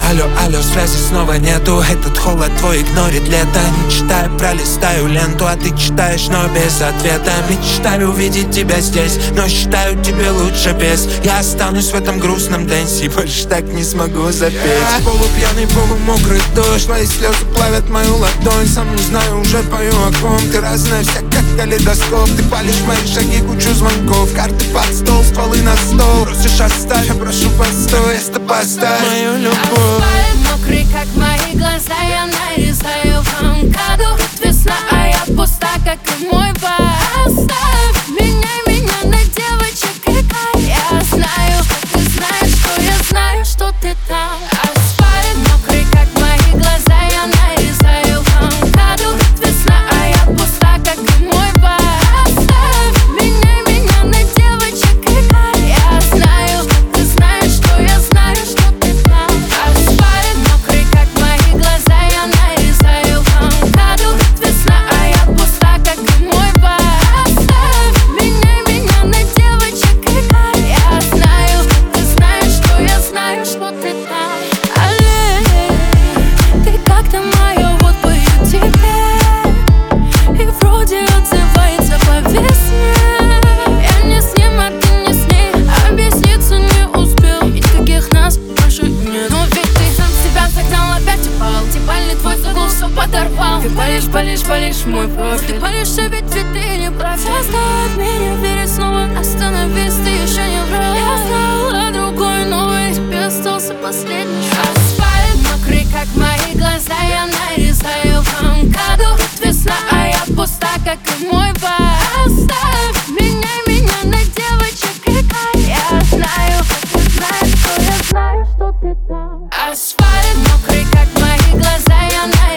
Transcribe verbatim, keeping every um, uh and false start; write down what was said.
Алло, алло, связи снова нету. Этот холод твой игнорит лето. Не читаю, пролистаю ленту, а ты читаешь, но без ответа. Мечтаю увидеть тебя здесь, но считаю, тебе лучше без. Я останусь в этом грустном дэнсе, больше так не смогу запеть. Полупьяный, полумокрый дождь, твои слезы плавят мою ладонь. Сам не знаю, уже пою о ком. Ты разная вся, как калейдоскоп. Ты палишь мои шаги, кучу звонков. Карты под стол, стволы на стол. Просишь оставь, я прошу постой, место поставь мою любовь. Асфальт мокрый, как мои глаза, я нарезаю авокадо. Тут весна, а я пуста, как и мой бар. Оставь меня, меня на девочек играй. Я знаю, ты знаешь, что я знаю, что ты там. Асфальт мокрый, как мои глаза, я нарезаю авокадо. Тут весна, а я пуста, как и мой бар. Оставь меня, меня на девочек играй. Я знаю, ты знаешь, что я знаю, что ты там. Асфальт мокрый, как мои глаза, я нарезаю авокадо. Тут весна, а я пуста, как и мой бар. Оставь меня, меня на девочек играй. Я знаю, ты знаешь, что я знаю, что ты там. Алле, ты как-то моя, вот пою тебе. И вроде отзывается по весне. Я не с ним, а ты не с ней. Объясниться не успел, ведь каких нас больше нет. Но ведь ты сам себя загнал, опять упал. Типальный твой угол все подорвал. Ты палишь, палишь, палишь мой профиль. Ты палишься, ведь ты не прав. Заставь меня верить снова. Остановись, ты еще не врал. Я знала другой, новый. Тебе остался последний шанс. Асфальт мокрый, как мои глаза, я нарезаю авокадо. Тут весна, а я пуста, как и мой бар. Оставь меня, меня на девочек играй. Я знаю, ты знаешь, что я знаю, что ты там. Асфальт мокрый, как мои глаза, я нарезаю